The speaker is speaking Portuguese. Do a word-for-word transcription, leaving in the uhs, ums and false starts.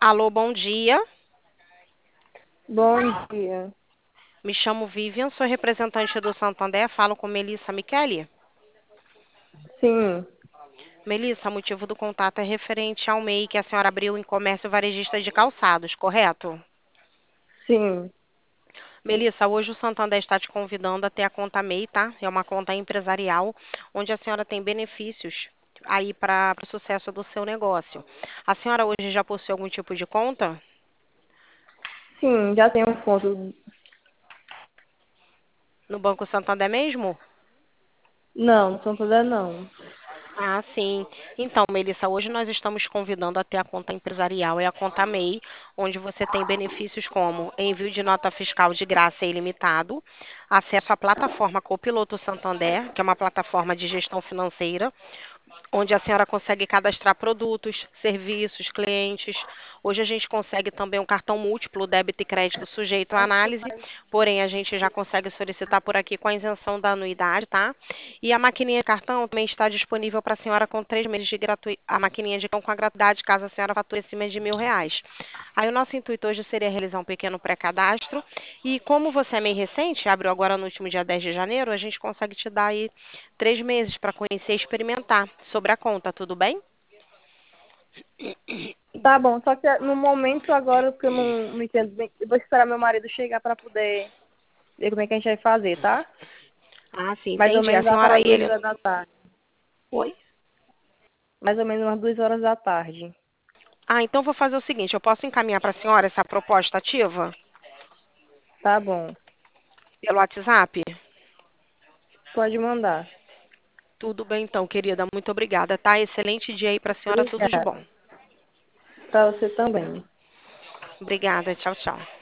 Alô, bom dia. Bom dia. Me chamo Vivian, sou representante do Santander, falo com Melissa Michele. Sim, Melissa, motivo do contato é referente ao M E I que a senhora abriu em comércio varejista de calçados, correto? sim. Melissa, hoje o Santander está te convidando a ter a conta M E I, tá? É uma conta empresarial onde a senhora tem benefícios aí para o sucesso do seu negócio. A senhora hoje já possui algum tipo de conta Sim, já tenho um ponto. no Banco Santander mesmo? Não, São José não. Ah, sim. Então, Melissa, hoje nós estamos convidando a ter a conta empresarial, é a conta M E I, onde você tem benefícios como envio de nota fiscal de graça e ilimitado, acesso à plataforma Copiloto Santander, que é uma plataforma de gestão financeira, onde a senhora consegue cadastrar produtos, serviços, clientes. Hoje a gente consegue também um cartão múltiplo, débito e crédito sujeito à análise, porém a gente já consegue solicitar por aqui com a isenção da anuidade, tá? E a maquininha de cartão também está disponível para a senhora com três meses de gratuidade, a maquininha de cartão com a gratuidade, caso a senhora fature acima de mil reais. Aí o nosso intuito hoje seria realizar um pequeno pré-cadastro e como você é meio recente, abriu agora no último dia dez de janeiro, a gente consegue te dar aí três meses para conhecer e experimentar sobre a conta, tudo bem? Tá bom, só que no momento agora, porque eu não, não entendo bem, eu vou esperar meu marido chegar para poder ver como é que a gente vai fazer, tá? Ah, sim, Mais ou entendi. A menos lá senhora para e duas ele. horas da tarde. Oi? Mais ou menos umas duas horas da tarde. Ah, então vou fazer o seguinte: eu posso encaminhar para a senhora essa proposta ativa Tá bom. pelo WhatsApp? Pode mandar. Tudo bem, então, querida. Muito obrigada, tá? Excelente dia aí para a senhora, tudo de Obrigada. bom. Para você também. Obrigada, tchau, tchau.